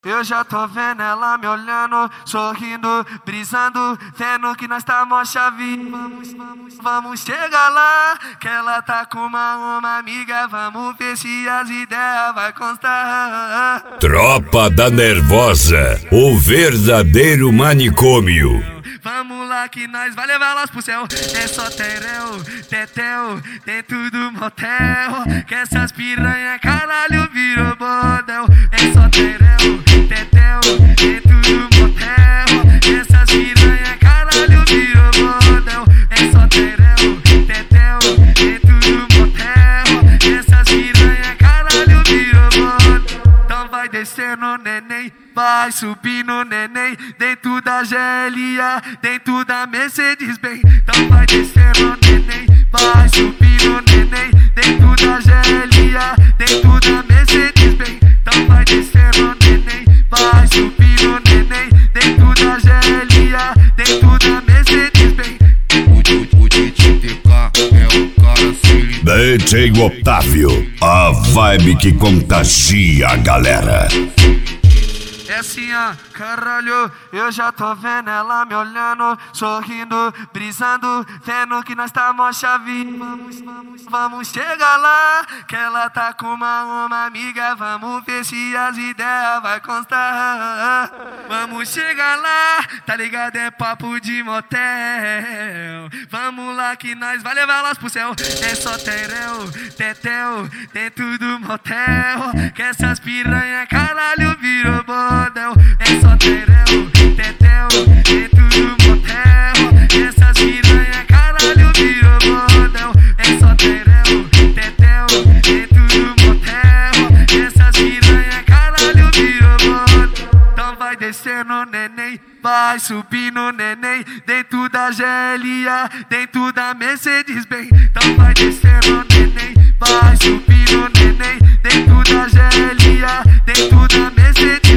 Eu já tô vendo ela me olhando, sorrindo, brisando, vendo que nós tá mó chave. Vamos chegar lá, que ela tá com uma amiga, vamos ver se as ideias vai constar. Tropa da Nervosa, o verdadeiro manicômio. Vamos lá que nós vai levar elas pro céu. É só tereu, tetel, dentro do motel. Que essas piranha caralho virou bordel. É só tereu, tetel, dentro do motel. Que essas piranha caralho virou bordel. É só tereu, tetel, dentro do motel. Que essas piranha caralho virou bordel. Então vai descendo neném, vai subindo neném, dentro da GLA, dentro da Mercedes-Benz. Então vai descendo neném, vai subindo neném, dentro da GLA, dentro da Mercedes-Benz. Então vai descendo neném, vai subindo neném, dentro da GLA, dentro da Mercedes-Benz. O DJTK é o cara se DJ Otávio, a vibe que contagia a galera. É assim, ó, caralho, eu já tô vendo ela me olhando, sorrindo, brisando, vendo que nós tá mó chave. Vamos chegar lá, que ela tá com uma amiga, vamos ver se as ideias vai constar. Vamos chegar lá, tá ligado, é papo de motel. Vamos lá que nós vai levar elas pro céu. É só tereu, tetel, dentro do motel. Que essas piranha caralho virou bordel. É só tereu, tetel, dentro do motel. Essas piranha caralho virou bordel. É só tereu, tetel, dentro do motel. Essas piranha caralho virou bordel. Então vai descendo neném, vai subindo neném, dentro da GLA, dentro da Mercedes-Benz. Então vai descendo neném, vai subindo neném, dentro da GLA, dentro da Mercedes-Benz.